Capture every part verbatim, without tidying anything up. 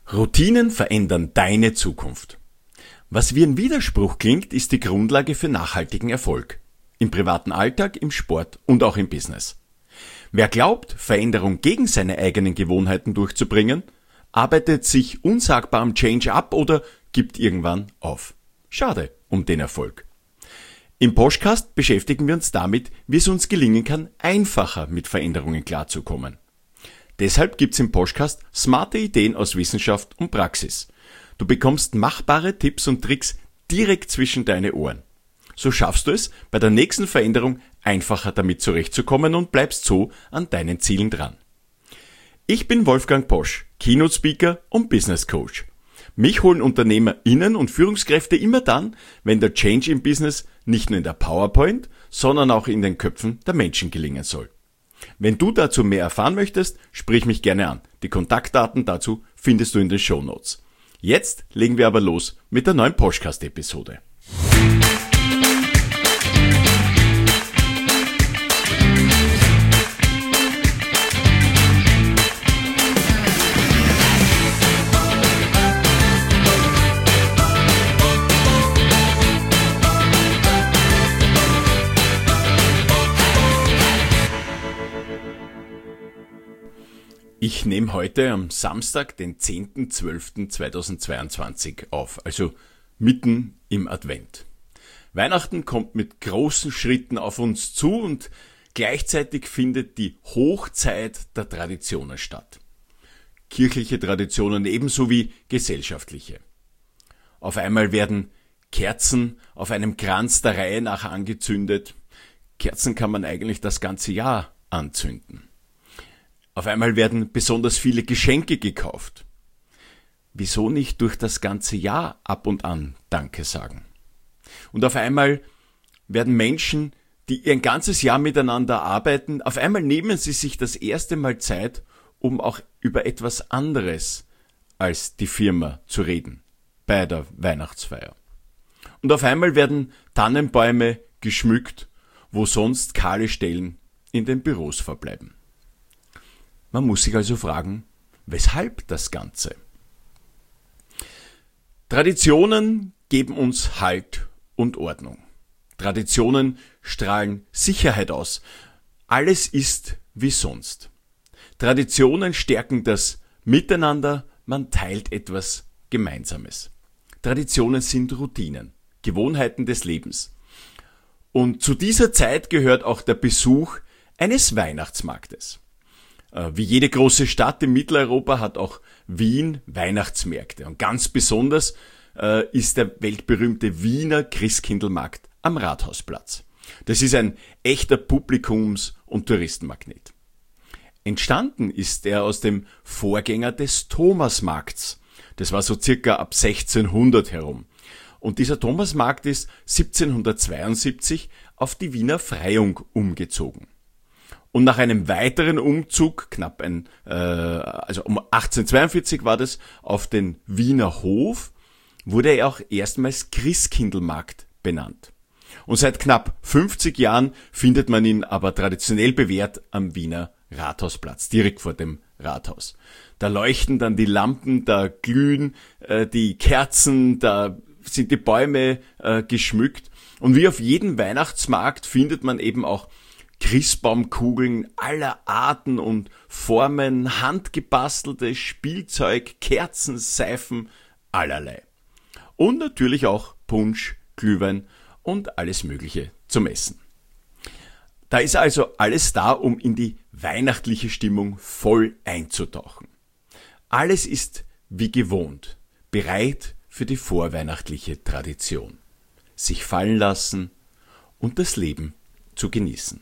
Routinen verändern deine Zukunft. Was wie ein Widerspruch klingt, ist die Grundlage für nachhaltigen Erfolg. Im privaten Alltag, im Sport und auch im Business. Wer glaubt, Veränderung gegen seine eigenen Gewohnheiten durchzubringen, arbeitet sich unsagbar am Change ab oder gibt irgendwann auf. Schade um den Erfolg. Im Podcast beschäftigen wir uns damit, wie es uns gelingen kann, einfacher mit Veränderungen klarzukommen. Deshalb gibt's im Podcast smarte Ideen aus Wissenschaft und Praxis. Du bekommst machbare Tipps und Tricks direkt zwischen deine Ohren. So schaffst du es, bei der nächsten Veränderung einfacher damit zurechtzukommen und bleibst so an deinen Zielen dran. Ich bin Wolfgang Posch, Keynote Speaker und Business Coach. Mich holen UnternehmerInnen und Führungskräfte immer dann, wenn der Change im Business nicht nur in der PowerPoint, sondern auch in den Köpfen der Menschen gelingen soll. Wenn du dazu mehr erfahren möchtest, sprich mich gerne an. Die Kontaktdaten dazu findest du in den Shownotes. Jetzt legen wir aber los mit der neuen Podcast-Episode. Ich nehme heute am Samstag, den zehnten zwölften zweitausendzweiundzwanzig auf, also mitten im Advent. Weihnachten kommt mit großen Schritten auf uns zu und gleichzeitig findet die Hochzeit der Traditionen statt. Kirchliche Traditionen ebenso wie gesellschaftliche. Auf einmal werden Kerzen auf einem Kranz der Reihe nach angezündet. Kerzen kann man eigentlich das ganze Jahr anzünden. Auf einmal werden besonders viele Geschenke gekauft. Wieso nicht durch das ganze Jahr ab und an Danke sagen? Und auf einmal werden Menschen, die ihr ganzes Jahr miteinander arbeiten, auf einmal nehmen sie sich das erste Mal Zeit, um auch über etwas anderes als die Firma zu reden, bei der Weihnachtsfeier. Und auf einmal werden Tannenbäume geschmückt, wo sonst kahle Stellen in den Büros verbleiben. Man muss sich also fragen, weshalb das Ganze? Traditionen geben uns Halt und Ordnung. Traditionen strahlen Sicherheit aus. Alles ist wie sonst. Traditionen stärken das Miteinander, man teilt etwas Gemeinsames. Traditionen sind Routinen, Gewohnheiten des Lebens. Und zu dieser Zeit gehört auch der Besuch eines Weihnachtsmarktes. Wie jede große Stadt in Mitteleuropa hat auch Wien Weihnachtsmärkte. Und ganz besonders äh, ist der weltberühmte Wiener Christkindlmarkt am Rathausplatz. Das ist ein echter Publikums- und Touristenmagnet. Entstanden ist er aus dem Vorgänger des Thomasmarkts. Das war so circa ab sechzehnhundert herum. Und dieser Thomasmarkt ist siebzehnhundertzweiundsiebzig auf die Wiener Freiung umgezogen. Und nach einem weiteren Umzug, knapp ein, äh, also um achtzehnhundertzweiundvierzig war das, auf den Wiener Hof, wurde er auch erstmals Christkindlmarkt benannt. Und seit knapp fünfzig Jahren findet man ihn aber traditionell bewährt am Wiener Rathausplatz, direkt vor dem Rathaus. Da leuchten dann die Lampen, da glühen äh, die Kerzen, da sind die Bäume äh, geschmückt. Und wie auf jedem Weihnachtsmarkt findet man eben auch Christbaumkugeln aller Arten und Formen, handgebasteltes Spielzeug, Kerzen, Seifen, allerlei. Und natürlich auch Punsch, Glühwein und alles Mögliche zum Essen. Da ist also alles da, um in die weihnachtliche Stimmung voll einzutauchen. Alles ist wie gewohnt, bereit für die vorweihnachtliche Tradition. Sich fallen lassen und das Leben zu genießen.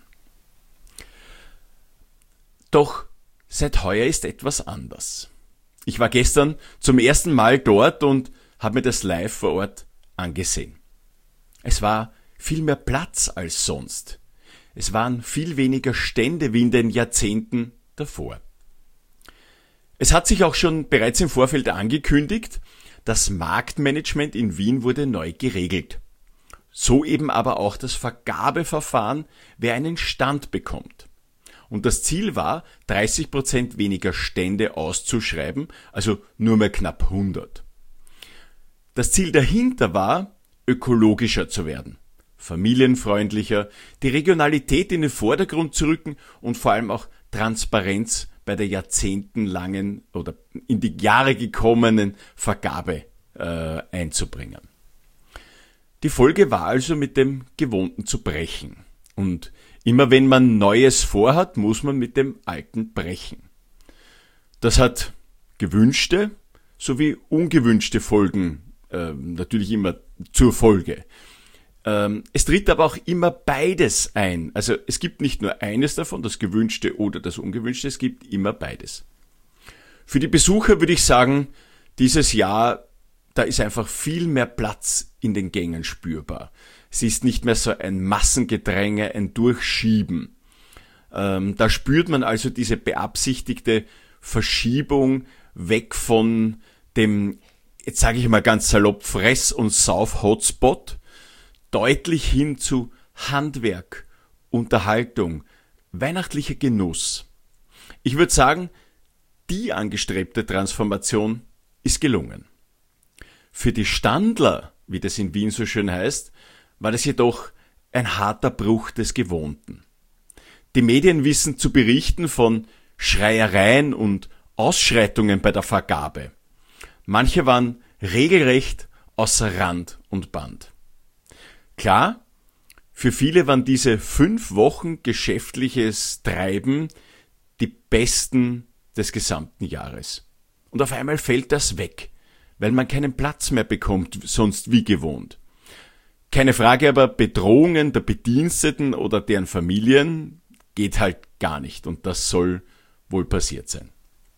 Doch seit heuer ist etwas anders. Ich war gestern zum ersten Mal dort und habe mir das live vor Ort angesehen. Es war viel mehr Platz als sonst. Es waren viel weniger Stände wie in den Jahrzehnten davor. Es hat sich auch schon bereits im Vorfeld angekündigt, das Marktmanagement in Wien wurde neu geregelt. So eben aber auch das Vergabeverfahren, wer einen Stand bekommt. Und das Ziel war, dreißig Prozent weniger Stände auszuschreiben, also nur mehr knapp hundert. Das Ziel dahinter war, ökologischer zu werden, familienfreundlicher, die Regionalität in den Vordergrund zu rücken und vor allem auch Transparenz bei der jahrzehntelangen oder in die Jahre gekommenen Vergabe äh, einzubringen. Die Folge war also, mit dem Gewohnten zu brechen. Und immer wenn man Neues vorhat, muss man mit dem Alten brechen. Das hat gewünschte sowie ungewünschte Folgen, äh, natürlich immer zur Folge. Ähm, es tritt aber auch immer beides ein. Also es gibt nicht nur eines davon, das Gewünschte oder das Ungewünschte, es gibt immer beides. Für die Besucher würde ich sagen, dieses Jahr, da ist einfach viel mehr Platz in den Gängen spürbar. Es ist nicht mehr so ein Massengedränge, ein Durchschieben. Ähm, da spürt man also diese beabsichtigte Verschiebung weg von dem, jetzt sage ich mal ganz salopp, Fress- und Sauf-Hotspot, deutlich hin zu Handwerk, Unterhaltung, weihnachtlicher Genuss. Ich würde sagen, die angestrebte Transformation ist gelungen. Für die Standler, wie das in Wien so schön heißt, war das jedoch ein harter Bruch des Gewohnten. Die Medien wissen zu berichten von Schreiereien und Ausschreitungen bei der Vergabe. Manche waren regelrecht außer Rand und Band. Klar, für viele waren diese fünf Wochen geschäftliches Treiben die besten des gesamten Jahres. Und auf einmal fällt das weg, weil man keinen Platz mehr bekommt, sonst wie gewohnt. Keine Frage, aber Bedrohungen der Bediensteten oder deren Familien geht halt gar nicht, und das soll wohl passiert sein.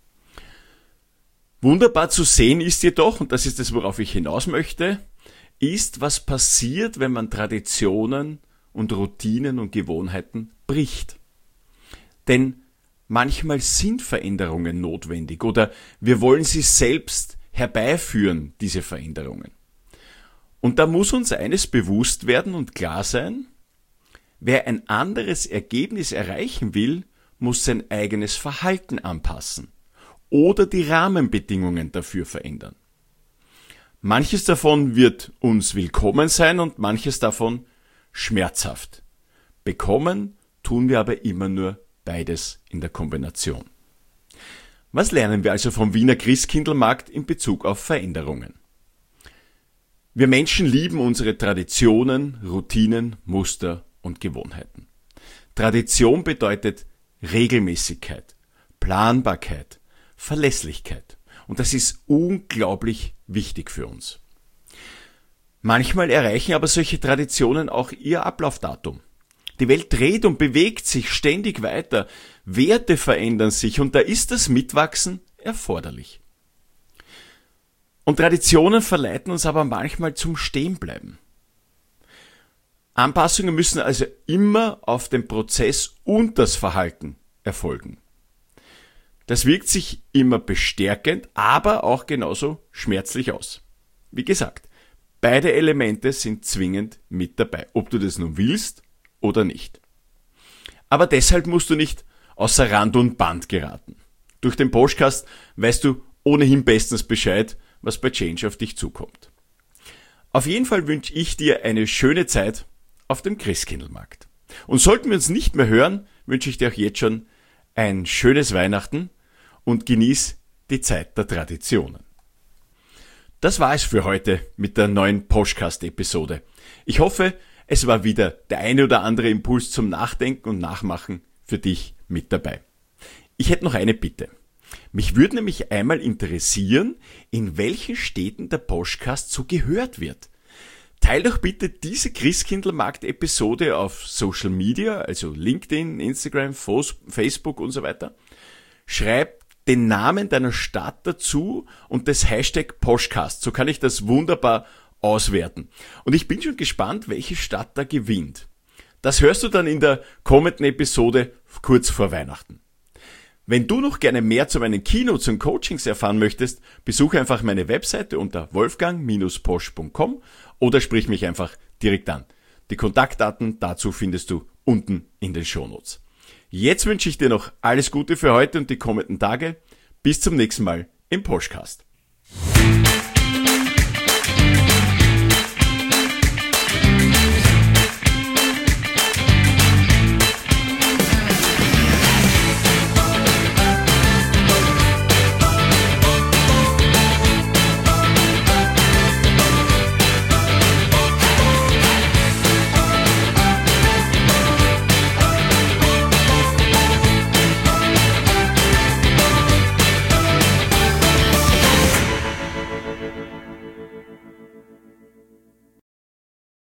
Wunderbar zu sehen ist jedoch, und das ist es, worauf ich hinaus möchte, ist, was passiert, wenn man Traditionen und Routinen und Gewohnheiten bricht. Denn manchmal sind Veränderungen notwendig oder wir wollen sie selbst herbeiführen, diese Veränderungen. Und da muss uns eines bewusst werden und klar sein: Wer ein anderes Ergebnis erreichen will, muss sein eigenes Verhalten anpassen oder die Rahmenbedingungen dafür verändern. Manches davon wird uns willkommen sein und manches davon schmerzhaft. Bekommen tun wir aber immer nur beides in der Kombination. Was lernen wir also vom Wiener Christkindlmarkt in Bezug auf Veränderungen? Wir Menschen lieben unsere Traditionen, Routinen, Muster und Gewohnheiten. Tradition bedeutet Regelmäßigkeit, Planbarkeit, Verlässlichkeit. Und das ist unglaublich wichtig für uns. Manchmal erreichen aber solche Traditionen auch ihr Ablaufdatum. Die Welt dreht und bewegt sich ständig weiter, Werte verändern sich und da ist das Mitwachsen erforderlich. Und Traditionen verleiten uns aber manchmal zum Stehenbleiben. Anpassungen müssen also immer auf den Prozess und das Verhalten erfolgen. Das wirkt sich immer bestärkend, aber auch genauso schmerzlich aus. Wie gesagt, beide Elemente sind zwingend mit dabei, ob du das nun willst oder nicht. Aber deshalb musst du nicht außer Rand und Band geraten. Durch den Podcast weißt du ohnehin bestens Bescheid, was bei Change auf dich zukommt. Auf jeden Fall wünsche ich dir eine schöne Zeit auf dem Christkindlmarkt. Und sollten wir uns nicht mehr hören, wünsche ich dir auch jetzt schon ein schönes Weihnachten und genieß die Zeit der Traditionen. Das war es für heute mit der neuen Podcast-Episode. Ich hoffe, es war wieder der eine oder andere Impuls zum Nachdenken und Nachmachen für dich mit dabei. Ich hätte noch eine Bitte. Mich würde nämlich einmal interessieren, in welchen Städten der Podcast so gehört wird. Teil doch bitte diese Christkindlmarkt-Episode auf Social Media, also LinkedIn, Instagram, Facebook und so weiter. Schreib den Namen deiner Stadt dazu und das Hashtag Podcast. So kann ich das wunderbar auswerten. Und ich bin schon gespannt, welche Stadt da gewinnt. Das hörst du dann in der kommenden Episode kurz vor Weihnachten. Wenn du noch gerne mehr zu meinen Keynotes und Coachings erfahren möchtest, besuche einfach meine Webseite unter wolfgang Bindestrich posch Punkt com oder sprich mich einfach direkt an. Die Kontaktdaten dazu findest du unten in den Shownotes. Jetzt wünsche ich dir noch alles Gute für heute und die kommenden Tage. Bis zum nächsten Mal im Podcast.